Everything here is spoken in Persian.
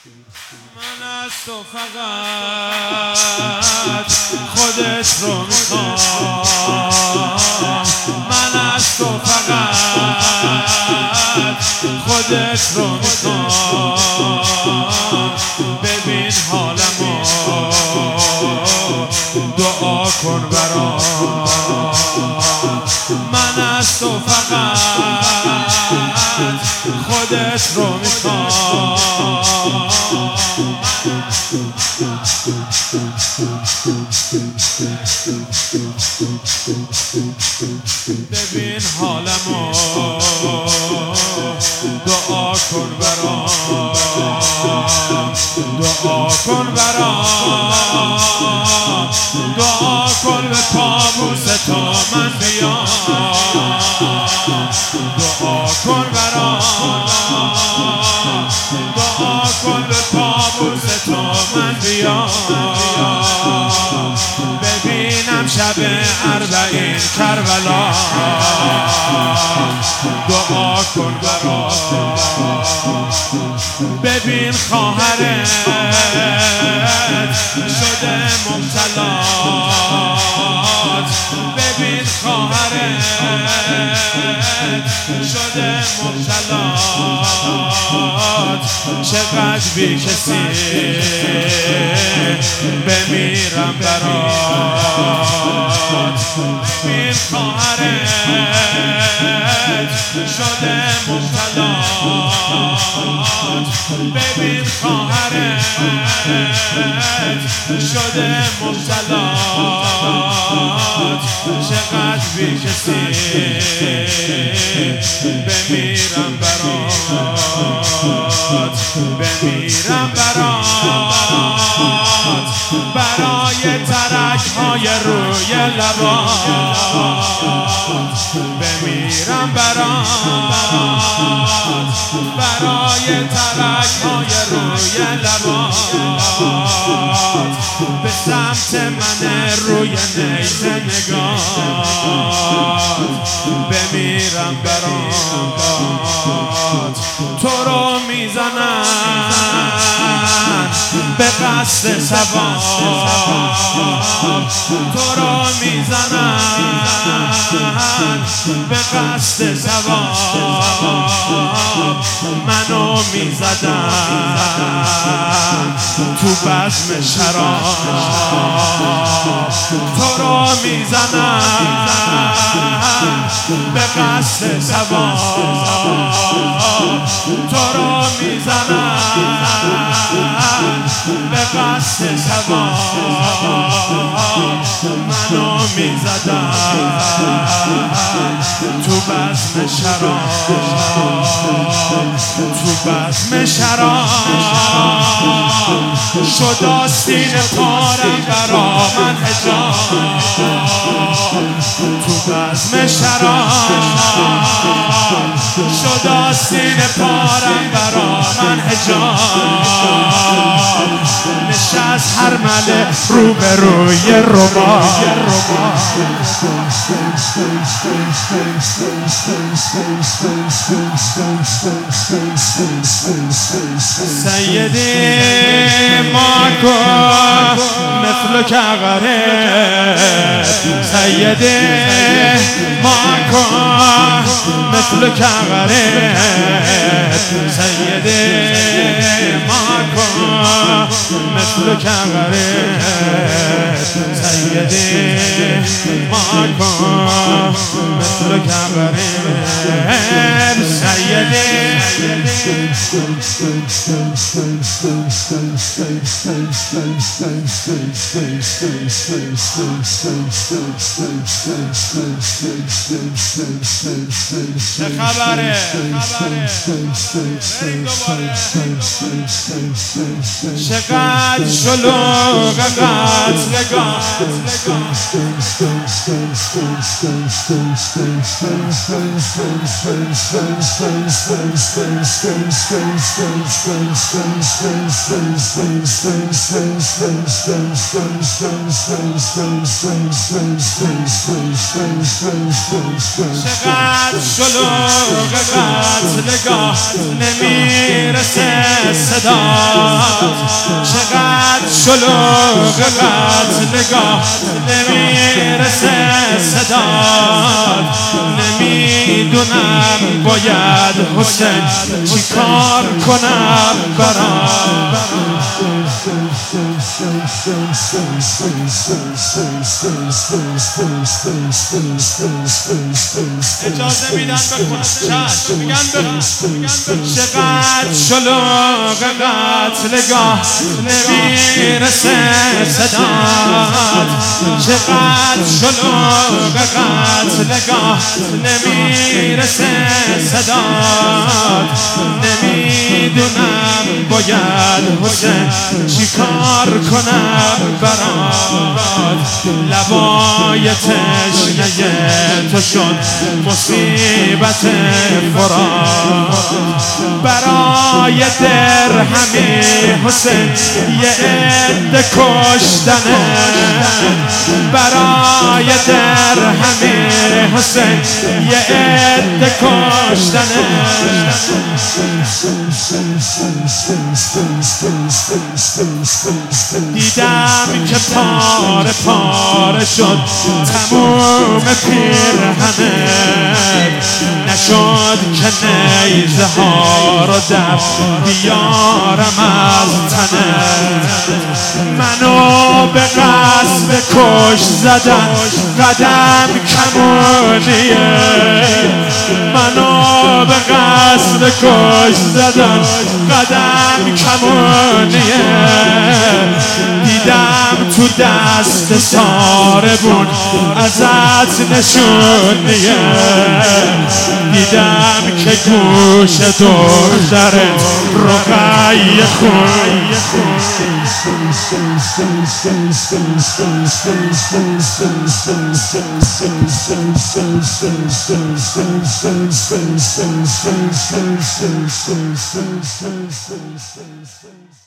من از تو فقط خودت رو میخوام، من از تو فقط خودت رو میخوام. ببین حالمو دعا کن برام، من از تو فقط خودت رو میخوام. ببین حالمو دعا کن برام، دعا کن برام، دعا کن به پاموس تا من بیام، دعا کن برام، دعا کن به پاموس تا من بیام. ببینم شب 40 کربلا، دعا کن برام. ببین خواهرت شده مبتلات، ببین خواهرت شده مبتلات. چقدر بی کسی بمیرم برات. ببین خواهرت شده مبتلات، ببین خواهرت شده مبتلات. چقدر بی کسی بمیرم برات، بمیرم برات، برای ترک‌های روی لبات. بمیرم برات، برای ترک‌های روی لبات. به سمت من روی نیزه نگات. بمیرم برات، تو رو میزنن به قصد ثواب، تو رو میزنن به قصد ثواب. منو میزدن تو بزم شراب، تو رو میزنن به قصد ثواب، تو رو میزنن به قصد ثواب. منو میزدن تو بزم شراب، تو بزم شراب. شد آستین پارم برا من حجاب، تو بزم شراب. شد آستین پارم برا من حجاب. نشست هر مله روبروی رباب. سیدی ماکو مثلك غریب، سیدی ماکو مثلك غریب، سیدی ماکو مثلك غریب، سیدی ماکو مثلك غریب، سیدی. چه خبره؟ چقدر شلوغ قتلگاه، چقدر شلوغ قتلگاه نمیرسه صدا، چقدر شلوغ قتلگاه نمیرسه صدا، نمیدونم باید حسین چی کار کنم برات. اجازه میدن بکنم چشم میگن برم. چقدر شلوغ قتلگاه نمیرسه صدات، چقدر شلوغ قتلگاه نمیرسه صدات، نمیدونم باید حسین چی کار کنم برات. لبای تشنه تو شد مصیبت فراق، برای درهمی حسین یه عده کشتنه، برای درهمی حسین یه عده کشتنه. دیدم که پاره پاره شد تموم پیرهنه، نشد که نیزه ها رو در بیارم از تنه. منو به قصد کش زدن قدم کمونیه، منو به قصد کش زدن قدم کمونیه. دیدم تو دست ساربون ازت نشونیه، دیدم که گوش دخترت رقیه خون.